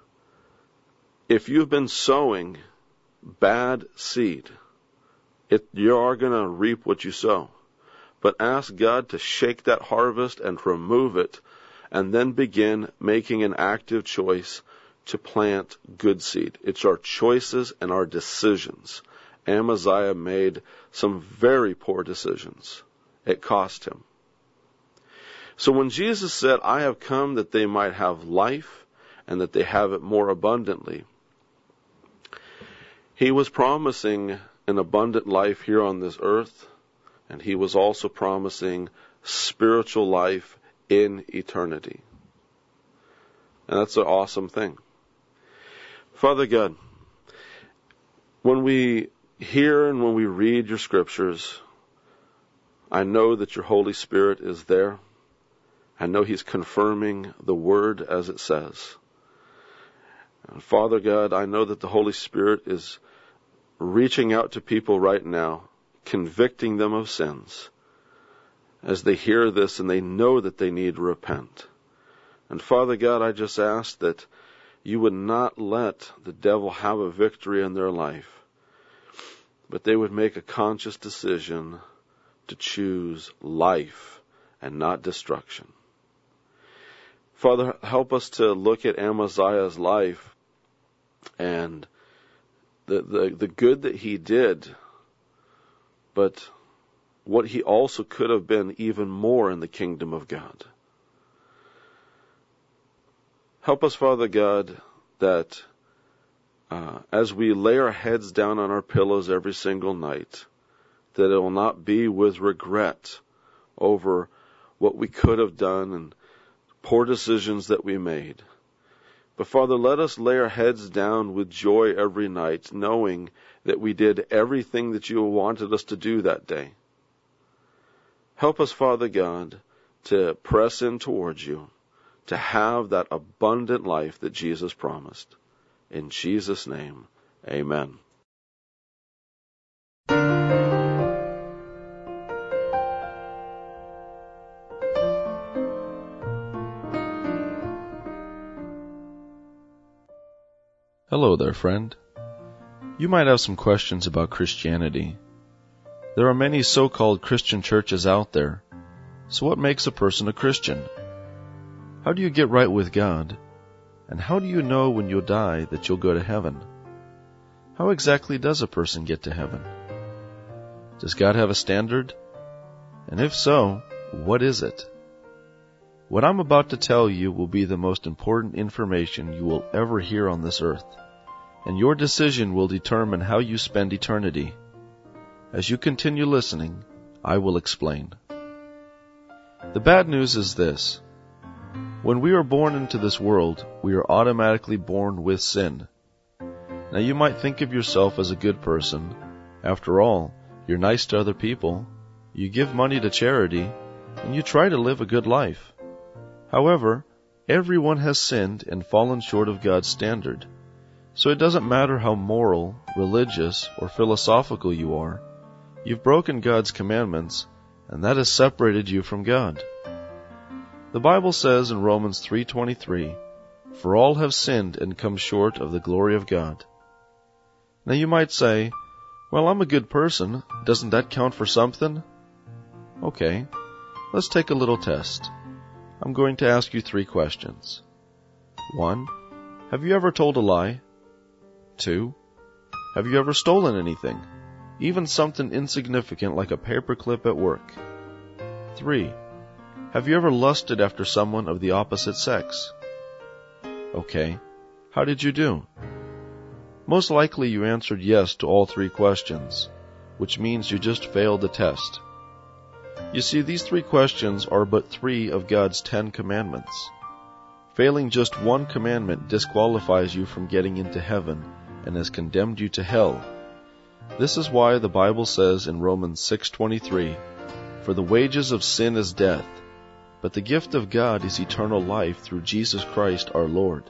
if you've been sowing bad seed, you are going to reap what you sow. But ask God to shake that harvest and remove it, and then begin making an active choice to plant good seed. It's our choices and our decisions. Amaziah made some very poor decisions. It cost him. So when Jesus said, I have come that they might have life and that they have it more abundantly, he was promising an abundant life here on this earth, and he was also promising spiritual life in eternity. And that's an awesome thing. Father God, when we hear and when we read your scriptures, I know that your Holy Spirit is there. I know he's confirming the word as it says. And Father God, I know that the Holy Spirit is reaching out to people right now, convicting them of sins as they hear this and they know that they need to repent. And Father God, I just ask that you would not let the devil have a victory in their life, but they would make a conscious decision to choose life and not destruction. Father, help us to look at Amaziah's life and the good that he did, but what he also could have been even more in the kingdom of God. Help us, Father God, that as we lay our heads down on our pillows every single night, that it will not be with regret over what we could have done and poor decisions that we made. But Father, let us lay our heads down with joy every night, knowing that we did everything that you wanted us to do that day. Help us, Father God, to press in towards you, to have that abundant life that Jesus promised. In Jesus' name, amen. Hello there, friend. You might have some questions about Christianity. There are many so-called Christian churches out there. So what makes a person a Christian? How do you get right with God? And how do you know when you'll die that you'll go to heaven? How exactly does a person get to heaven? Does God have a standard? And if so, what is it? What I'm about to tell you will be the most important information you will ever hear on this earth, and your decision will determine how you spend eternity. As you continue listening, I will explain. The bad news is this. When we are born into this world, we are automatically born with sin. Now you might think of yourself as a good person. After all, you're nice to other people, you give money to charity, and you try to live a good life. However, everyone has sinned and fallen short of God's standard. So it doesn't matter how moral, religious, or philosophical you are, you've broken God's commandments, and that has separated you from God. The Bible says in Romans 3:23, "For all have sinned and come short of the glory of God." Now you might say, "Well, I'm a good person. Doesn't that count for something?" Okay, let's take a little test. I'm going to ask you 3 questions. 1. Have you ever told a lie? 2. Have you ever stolen anything? Even something insignificant like a paperclip at work? 3. Have you ever lusted after someone of the opposite sex? Okay, how did you do? Most likely you answered yes to all 3 questions, which means you just failed the test. You see, these 3 questions are but 3 of God's 10 commandments. Failing just one commandment disqualifies you from getting into heaven and has condemned you to hell. This is why the Bible says in Romans 6:23, "For the wages of sin is death, but the gift of God is eternal life through Jesus Christ our Lord."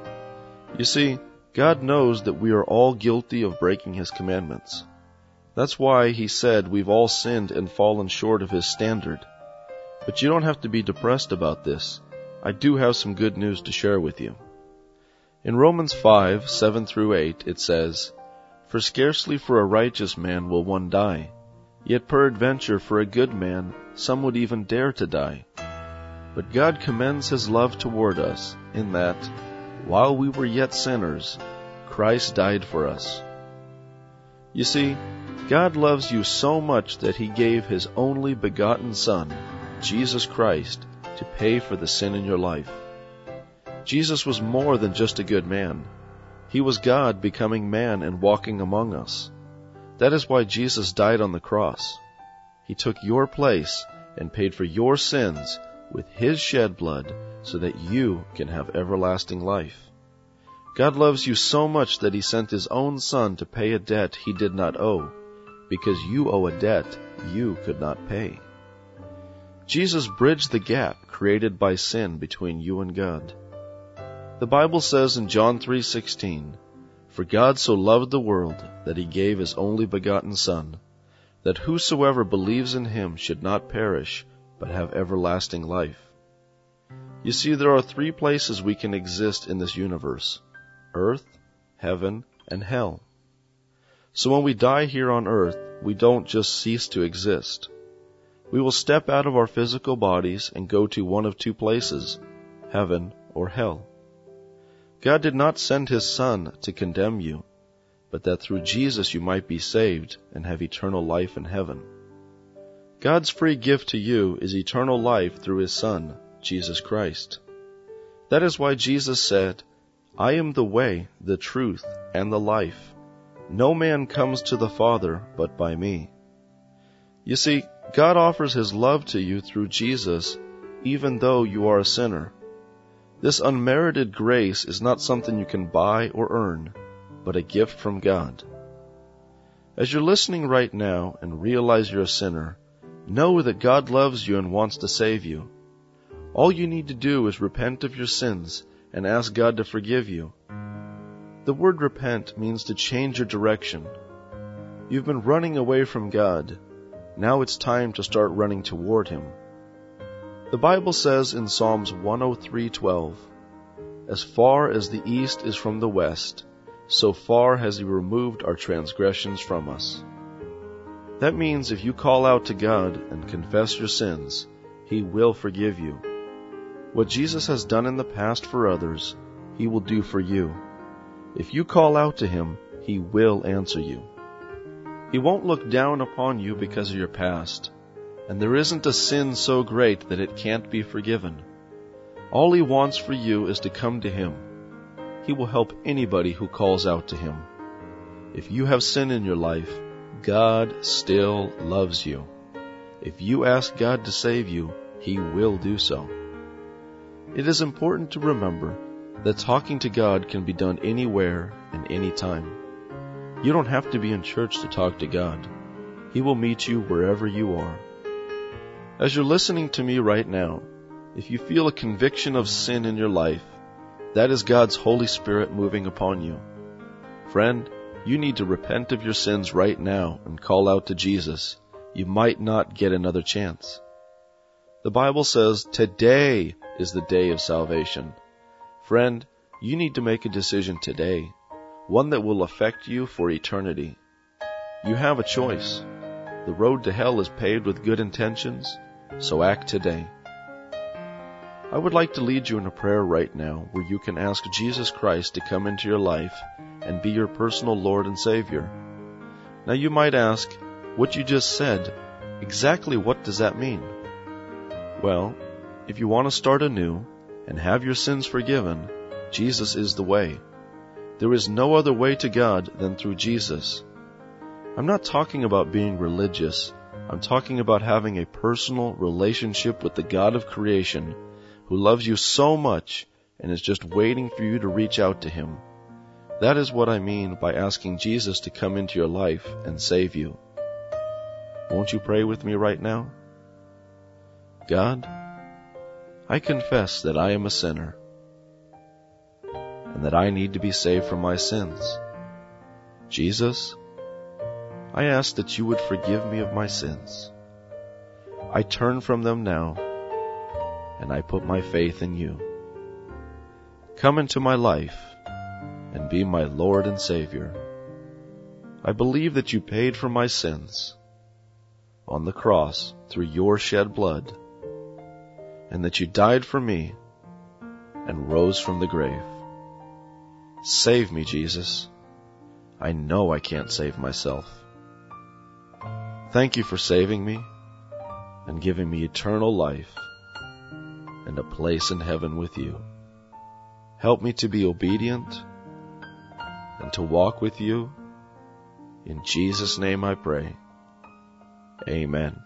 You see, God knows that we are all guilty of breaking His commandments. That's why He said we've all sinned and fallen short of His standard. But you don't have to be depressed about this. I do have some good news to share with you. In Romans 5:7-8, it says, "For scarcely for a righteous man will one die, yet peradventure for a good man some would even dare to die. But God commends His love toward us, in that, while we were yet sinners, Christ died for us." You see, God loves you so much that He gave His only begotten Son, Jesus Christ, to pay for the sin in your life. Jesus was more than just a good man. He was God becoming man and walking among us. That is why Jesus died on the cross. He took your place and paid for your sins with His shed blood so that you can have everlasting life. God loves you so much that He sent His own Son to pay a debt He did not owe, because you owe a debt you could not pay. Jesus bridged the gap created by sin between you and God. The Bible says in John 3:16, "For God so loved the world that He gave His only begotten Son, that whosoever believes in Him should not perish, but have everlasting life." You see, there are 3 places we can exist in this universe: earth, heaven, and hell. So when we die here on earth, we don't just cease to exist. We will step out of our physical bodies and go to one of 2 places, heaven or hell. God did not send His Son to condemn you, but that through Jesus you might be saved and have eternal life in heaven. God's free gift to you is eternal life through His Son, Jesus Christ. That is why Jesus said, "I am the way, the truth, and the life. No man comes to the Father but by me." You see, God offers His love to you through Jesus, even though you are a sinner. This unmerited grace is not something you can buy or earn, but a gift from God. As you're listening right now and realize you're a sinner, know that God loves you and wants to save you. All you need to do is repent of your sins and ask God to forgive you. The word repent means to change your direction. You've been running away from God. Now it's time to start running toward Him. The Bible says in Psalms 103:12, "As far as the east is from the west, so far has He removed our transgressions from us." That means if you call out to God and confess your sins, He will forgive you. What Jesus has done in the past for others, He will do for you. If you call out to Him, He will answer you. He won't look down upon you because of your past, and there isn't a sin so great that it can't be forgiven. All He wants for you is to come to Him. He will help anybody who calls out to Him. If you have sin in your life, God still loves you. If you ask God to save you, He will do so. It is important to remember that talking to God can be done anywhere and anytime. You don't have to be in church to talk to God. He will meet you wherever you are. As you're listening to me right now, if you feel a conviction of sin in your life, that is God's Holy Spirit moving upon you.
Friend, you need to repent of your sins right now and call out to Jesus. You might not get another chance. The Bible says today is the day of salvation. Friend, you need to make a decision today, one that will affect you for eternity. You have a choice. The road to hell is paved with good intentions, so act today. I would like to lead you in a prayer right now where you can ask Jesus Christ to come into your life and be your personal Lord and Savior. Now you might ask, what you just said, exactly what does that mean? Well, if you want to start anew and have your sins forgiven, Jesus is the way. There is no other way to God than through Jesus. I'm not talking about being religious. I'm talking about having a personal relationship with the God of creation who loves you so much and is just waiting for you to reach out to Him. That is what I mean by asking Jesus to come into your life and save you. Won't you pray with me right now? God, I confess that I am a sinner and that I need to be saved from my sins. Jesus, I ask that you would forgive me of my sins. I turn from them now, and I put my faith in you. Come into my life and be my Lord and Savior. I believe that you paid for my sins on the cross through your shed blood, and that you died for me and rose from the grave. Save me, Jesus. I know I can't save myself. Thank you for saving me and giving me eternal life and a place in heaven with you. Help me to be obedient and to walk with you. In Jesus' name I pray. Amen.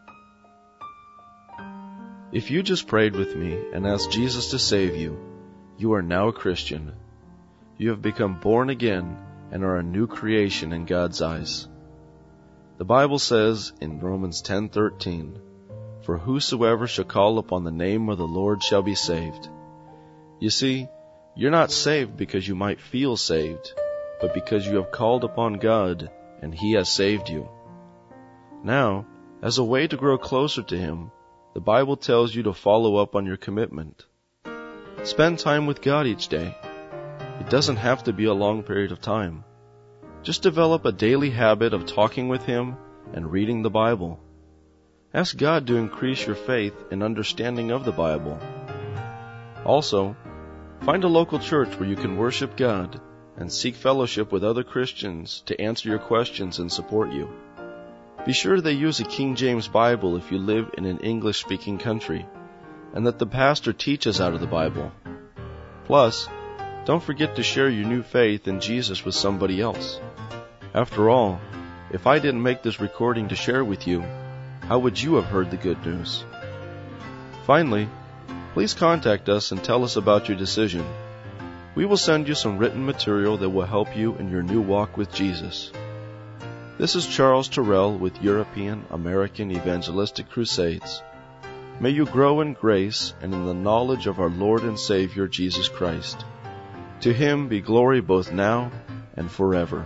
If you just prayed with me and asked Jesus to save you, you are now a Christian. You have become born again and are a new creation in God's eyes. The Bible says in Romans 10:13, "For whosoever shall call upon the name of the Lord shall be saved." You see, you're not saved because you might feel saved, but because you have called upon God and He has saved you. Now, as a way to grow closer to Him, the Bible tells you to follow up on your commitment. Spend time with God each day. It doesn't have to be a long period of time. Just develop a daily habit of talking with Him and reading the Bible. Ask God to increase your faith and understanding of the Bible. Also, find a local church where you can worship God and seek fellowship with other Christians to answer your questions and support you. Be sure they use a King James Bible if you live in an English-speaking country, and that the pastor teaches out of the Bible. Plus, don't forget to share your new faith in Jesus with somebody else. After all, if I didn't make this recording to share with you, how would you have heard the good news? Finally, please contact us and tell us about your decision. We will send you some written material that will help you in your new walk with Jesus. This is Charles Terrell with European American Evangelistic Crusades. May you grow in grace and in the knowledge of our Lord and Savior Jesus Christ. To Him be glory both now and forever.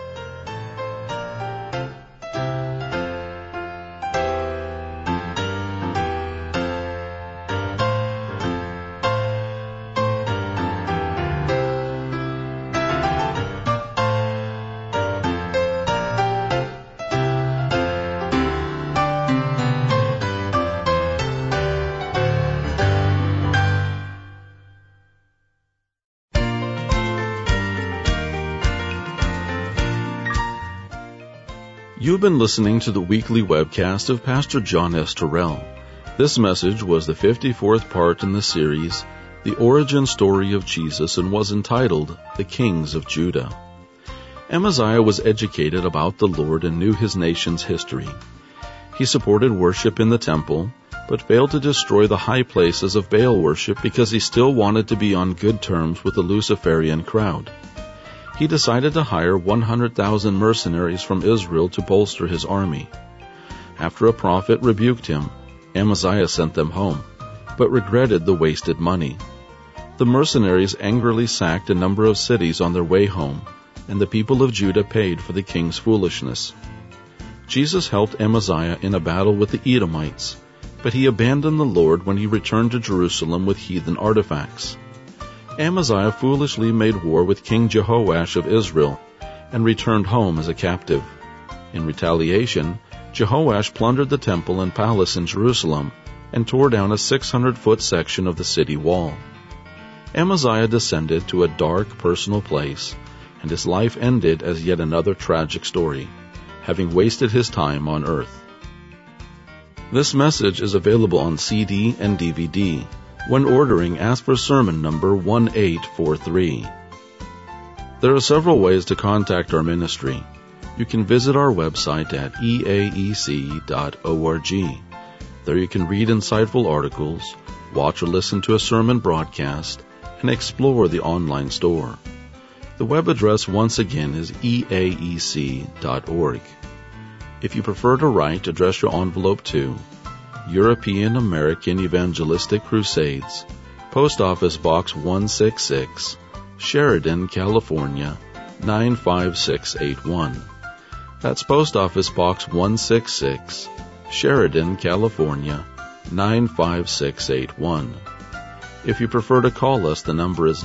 You've been listening to the weekly webcast of Pastor John S. Terrell. This message was the 54th part in the series, The Origin Story of Jesus, and was entitled, The Kings of Judah. Amaziah was educated about the Lord and knew his nation's history. He supported worship in the temple, but failed to destroy the high places of Baal worship because he still wanted to be on good terms with the Luciferian crowd. He decided to hire 100,000 mercenaries from Israel to bolster his army. After a prophet rebuked him, Amaziah sent them home, but regretted the wasted money. The mercenaries angrily sacked a number of cities on their way home, and the people of Judah paid for the king's foolishness. Jesus helped Amaziah in a battle with the Edomites, but he abandoned the Lord when he returned to Jerusalem with heathen artifacts. Amaziah foolishly made war with King Jehoash of Israel and returned home as a captive. In retaliation, Jehoash plundered the temple and palace in Jerusalem and tore down a 600-foot section of the city wall. Amaziah descended to a dark personal place, and his life ended as yet another tragic story, having wasted his time on earth. This message is available on CD and DVD. When ordering, ask for sermon number 1843. There are several ways to contact our ministry. You can visit our website at eaec.org. There you can read insightful articles, watch or listen to a sermon broadcast, and explore the online store. The web address once again is eaec.org. If you prefer to write, address your envelope to European American Evangelistic Crusades, Post Office Box 166, Sheridan, California, 95681. That's Post Office Box 166, Sheridan, California, 95681. If you prefer to call us, the number is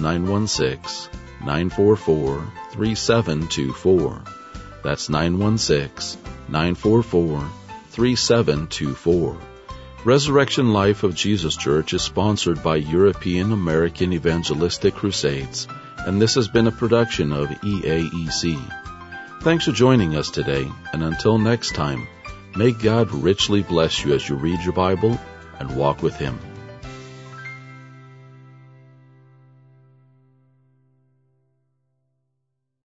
916-944-3724. That's 916-944-3724. Resurrection Life of Jesus Church is sponsored by European American Evangelistic Crusades, and this has been a production of EAEC. Thanks for joining us today, and until next time, may God richly bless you as you read your Bible and walk with Him.